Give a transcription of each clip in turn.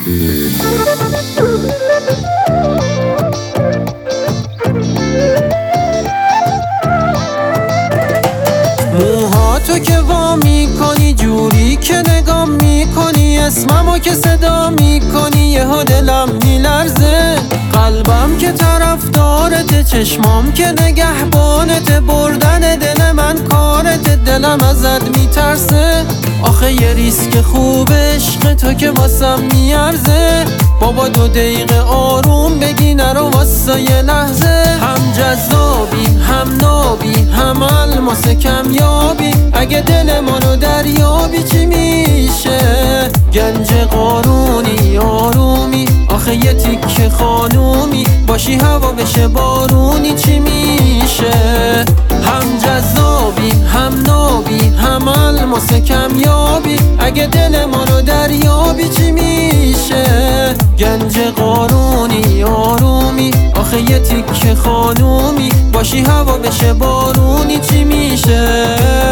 موهاتو که وا میکنی، جوری که نگام میکنی، اسممو که صدا میکنی، یهو دلم میلرزه. قلبم که طرفدارته، چشمام که نگهبانته، بردن دل من کارته، دلم ازت میترسه. آخه یه ریسک خوب عشق تو که واسم میارزه. بابا 2 دقیقه آروم بگی نرو واسه یه لحظه. هم جذابی هم نابی هم الماس کمیابی، اگه دل منو دریابی چی میشه؟ گنج قارونی آرومی، آخه یه تیکه خانومی، باشی هوا بشه بارونی چی میشه؟ هم جذابی هم نابی هم الماس کمیابی، اگه دل منو دریابی چی میشه؟ گنج قارونی آرومی، آخه یه تیکه خانومی، باشی هوا بشه بارونی چی میشه؟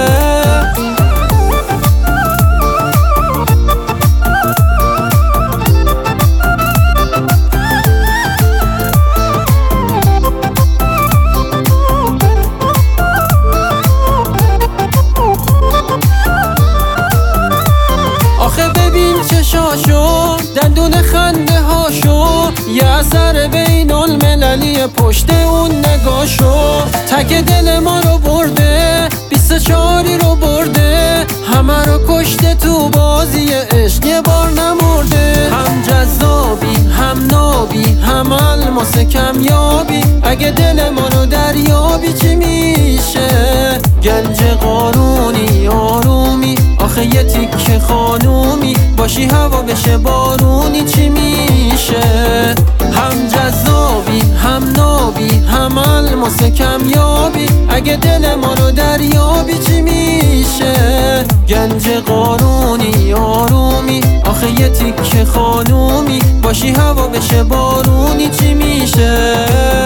آخه ببین چشاشو، دندون خنده هاشو، یه اثر بین المللی پشت اون نگاشو. تک دل ما رو برده، 24 رو برده، همه رو کشته تو بازی عشق، یه بار نمرده. هم جذابی هم نابی هم الماس کمیابی، اگه دل منو دریابی چی میشه؟ گنج قارونی آرومی، آخه یه تیکه خانومی، باشی هوا بشه بارونی چی میشه؟ هم جذابی هم نابی هم الماس کمیابی، اگه دل منو دریابی چی میشه؟ گنج قارونی آرومی، آخه یه تیکه خانومی، باشی هوا بشه بارونی چی میشه؟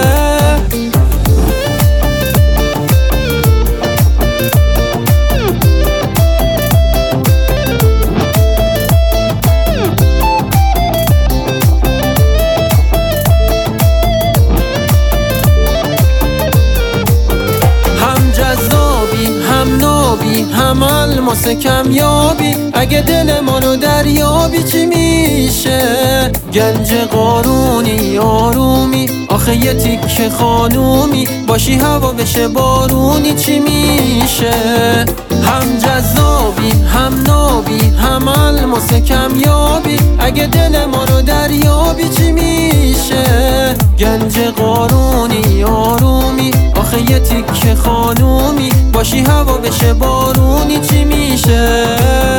هم الماس کمیابی، اگه دل منو دریابی چی میشه؟ گنج قارونی آرومی، آخه یه تیکه خانومی، باشی هوا بشه بارونی چی میشه؟ هم جذابی هم نابی هم الماس کمیابی، اگه دل منو دریابی چی میشه؟ گنج قارونی آرومی، آخه یه تیکه خانومی، باشی هوا بشه بارونی چی میشه؟